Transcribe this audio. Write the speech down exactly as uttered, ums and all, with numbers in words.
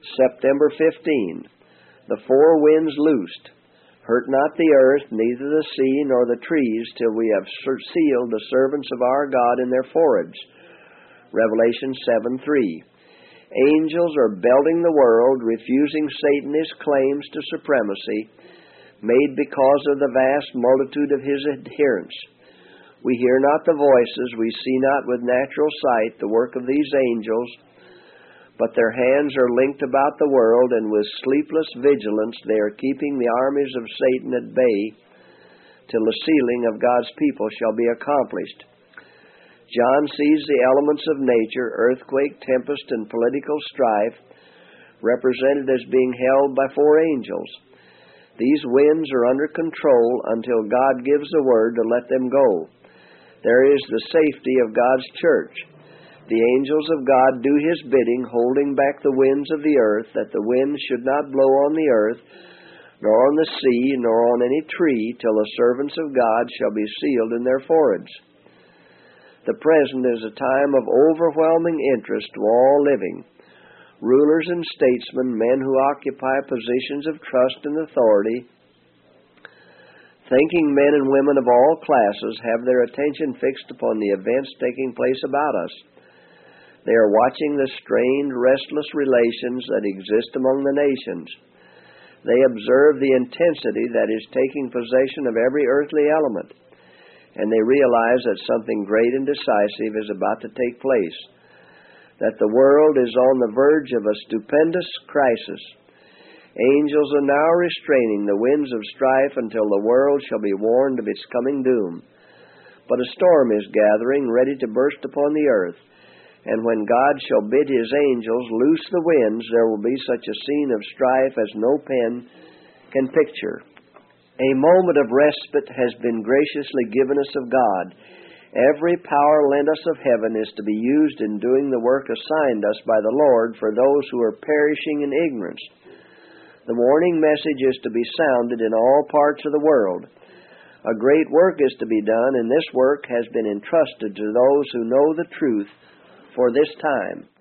September fifteenth. The four winds loosed. Hurt not the earth, neither the sea, nor the trees, till we have sealed the servants of our God in their foreheads. Revelation seven three. Angels are belting the world, refusing Satan his claims to supremacy, made because of the vast multitude of his adherents. We hear not the voices, we see not with natural sight the work of these angels, but their hands are linked about the world, and with sleepless vigilance they are keeping the armies of Satan at bay till the sealing of God's people shall be accomplished. John sees the elements of nature, earthquake, tempest, and political strife, represented as being held by four angels. These winds are under control until God gives the word to let them go. There is the safety of God's church. The angels of God do his bidding, holding back the winds of the earth, that the winds should not blow on the earth, nor on the sea, nor on any tree, till the servants of God shall be sealed in their foreheads. The present is a time of overwhelming interest to all living. Rulers and statesmen, men who occupy positions of trust and authority, thinking men and women of all classes, have their attention fixed upon the events taking place about us. They are watching the strained, restless relations that exist among the nations. They observe the intensity that is taking possession of every earthly element, and they realize that something great and decisive is about to take place, that the world is on the verge of a stupendous crisis. Angels are now restraining the winds of strife until the world shall be warned of its coming doom. But a storm is gathering, ready to burst upon the earth. And when God shall bid his angels loose the winds, there will be such a scene of strife as no pen can picture. A moment of respite has been graciously given us of God. Every power lent us of heaven is to be used in doing the work assigned us by the Lord for those who are perishing in ignorance. The warning message is to be sounded in all parts of the world. A great work is to be done, and this work has been entrusted to those who know the truth for this time.